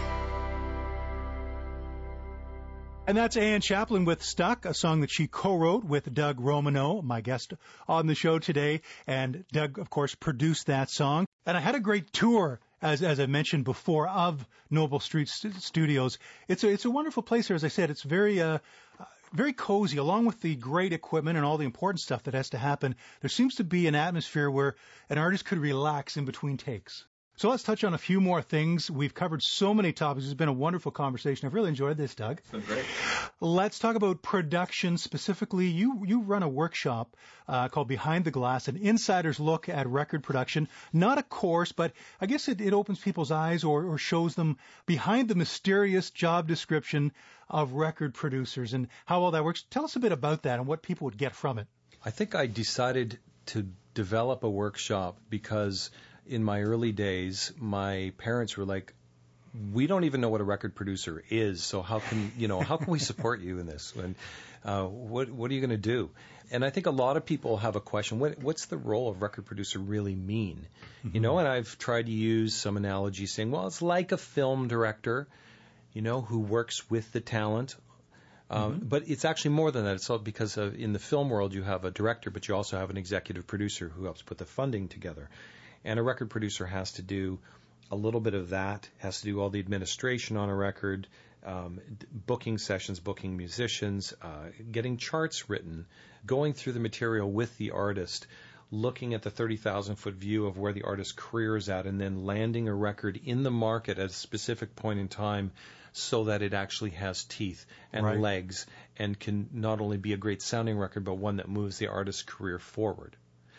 Speaker 2: And that's Ann Chaplin with Stuck, a song that she co-wrote with Doug Romano, my guest on the show today. And Doug, of course, produced that song. And I had a great tour, as as I mentioned before, of Noble Street St- Studios. It's a, it's a wonderful place here. As I said, it's very, uh, uh, very cozy, along with the great equipment and all the important stuff that has to happen. There seems to be an atmosphere where an artist could relax in between takes. So let's touch on a few more things. We've covered so many topics. It's been a wonderful conversation. I've really enjoyed this, Doug.
Speaker 3: It's been great.
Speaker 2: Let's talk about production specifically. You you run a workshop uh, called Behind the Glass, an insider's look at record production. Not a course, but I guess it, it opens people's eyes or, or shows them behind the mysterious job description of record producers and how all that works. Tell us a bit about that and what people would get from it.
Speaker 3: I think I decided to develop a workshop because in my early days, my parents were like, we don't even know what a record producer is, so how can, you know, how can we support you in this? And uh, what what are you going to do? And I think a lot of people have a question, what, what's the role of record producer really mean? Mm-hmm. You know, and I've tried to use some analogy saying, well, it's like a film director, you know, who works with the talent. Um, mm-hmm. But it's actually more than that. It's all because of, in the film world, you have a director, but you also have an executive producer who helps put the funding together. And a record producer has to do a little bit of that, has to do all the administration on a record, um, d- booking sessions, booking musicians, uh, getting charts written, going through the material with the artist, looking at the thirty thousand foot view of where the artist's career is at, and then landing a record in the market at a specific point in time so that it actually has teeth and
Speaker 2: right.
Speaker 3: legs and can not only be a great sounding record, but one that moves the artist's career forward.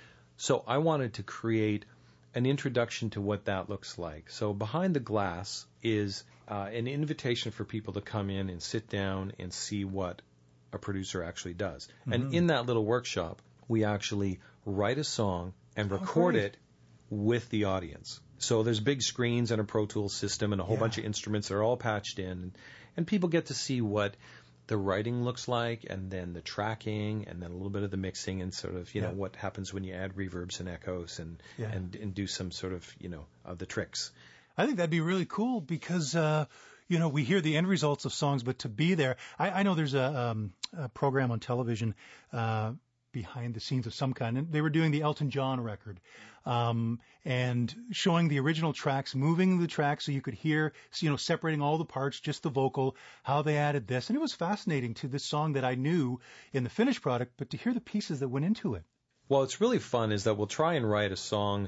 Speaker 3: So I wanted to create an introduction to what that looks like. So Behind the Glass is uh, an invitation for people to come in and sit down and see what a producer actually does. Mm-hmm. And in that little workshop, we actually write a song and record
Speaker 2: oh,
Speaker 3: it with the audience. So there's big screens and a Pro Tools system and a whole
Speaker 2: yeah.
Speaker 3: bunch of instruments that are all patched in. And, and people get to see what the writing looks like, and then the tracking, and then a little bit of the mixing, and sort of, you
Speaker 2: yeah.
Speaker 3: know, what happens when you add reverbs and echoes and,
Speaker 2: yeah.
Speaker 3: and, and do some sort of, you know, of the tricks.
Speaker 2: I think that'd be really cool because, uh, you know, we hear the end results of songs, but to be there, I, I know there's a, um, a program on television, uh, behind the scenes of some kind, and they were doing the Elton John record, um, and showing the original tracks, moving the tracks so you could hear, you know, separating all the parts, just the vocal, how they added this. And it was fascinating to this song that I knew in the finished product, but to hear the pieces that went into it.
Speaker 3: Well, it's really fun is that we'll try and write a song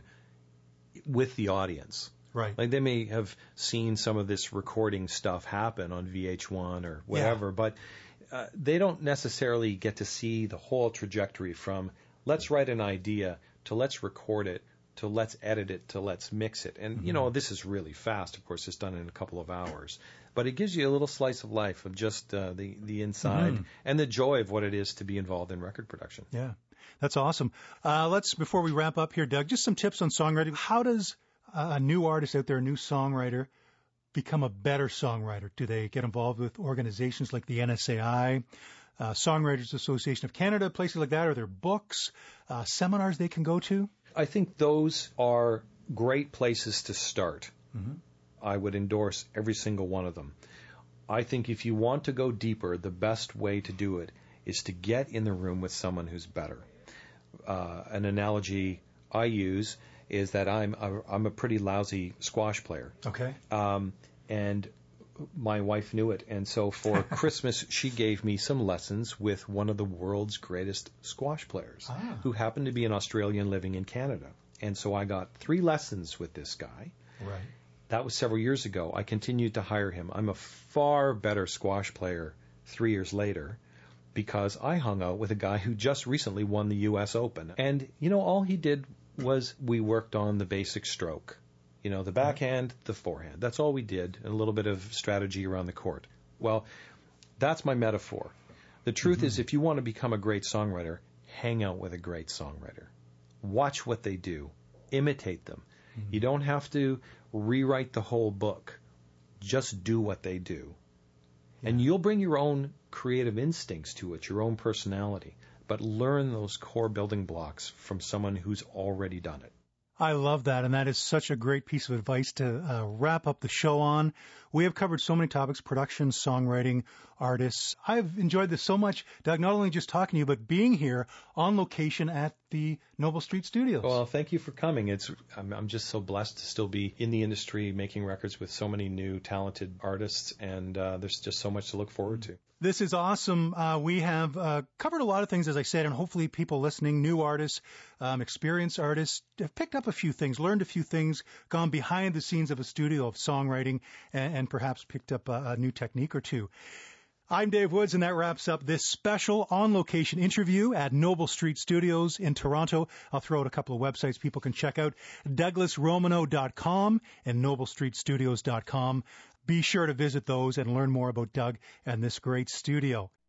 Speaker 3: with the audience.
Speaker 2: Right.
Speaker 3: Like they may have seen some of this recording stuff happen on V H one or whatever, yeah. but uh, they don't necessarily get to see the whole trajectory from let's write an idea to let's record it to let's edit it to let's mix it. And, mm-hmm. you know, this is really fast. Of course, it's done in a couple of hours. But it gives you a little slice of life of just uh, the, the inside mm-hmm. and the joy of what it is to be involved in record production.
Speaker 2: Yeah, that's awesome. Uh, let's, before we wrap up here, Doug, just some tips on songwriting. How does a new artist out there, a new songwriter, become a better songwriter? Do they get involved with organizations like the N S A I, uh, Songwriters Association of Canada, places like that? Are there books, uh, seminars they can go to?
Speaker 3: I think those are great places to start.
Speaker 2: Mm-hmm.
Speaker 3: I would endorse every single one of them. I think if you want to go deeper, the best way to do it is to get in the room with someone who's better. Uh, an analogy I use is that I'm a, I'm a pretty lousy squash player.
Speaker 2: Okay.
Speaker 3: Um, and my wife knew it. And so for Christmas, she gave me some lessons with one of the world's greatest squash players
Speaker 2: ah.
Speaker 3: who happened to be an Australian living in Canada. And so I got three lessons with this guy.
Speaker 2: Right.
Speaker 3: That was several years ago. I continued to hire him. I'm a far better squash player three years later because I hung out with a guy who just recently won the U S Open. And, you know, all he did was we worked on the basic stroke. You know, the backhand, the forehand. That's all we did, and a little bit of strategy around the court. Well, that's my metaphor. The truth mm-hmm. is, if you want to become a great songwriter, hang out with a great songwriter. Watch what they do. Imitate them. Mm-hmm. You don't have to rewrite the whole book. Just do what they do. Yeah. And you'll bring your own creative instincts to it, your own personality. But learn those core building blocks from someone who's already done it.
Speaker 2: I love that, and that is such a great piece of advice to uh, wrap up the show on. We have covered so many topics, production, songwriting, artists. I've enjoyed this so much, Doug, not only just talking to you, but being here on location at the Noble Street Studios.
Speaker 3: Well, thank you for coming. It's I'm, I'm just so blessed to still be in the industry making records with so many new talented artists, and uh, there's just so much to look forward to.
Speaker 2: This is awesome. Uh, we have uh, covered a lot of things, as I said, and hopefully people listening, new artists, um, experienced artists, have picked up a few things, learned a few things, gone behind the scenes of a studio of songwriting, and, and perhaps picked up a, a new technique or two. I'm Dave Woods, and that wraps up this special on-location interview at Noble Street Studios in Toronto. I'll throw out a couple of websites people can check out, douglas romano dot com and noble street studios dot com. Be sure to visit those and learn more about Doug and this great studio.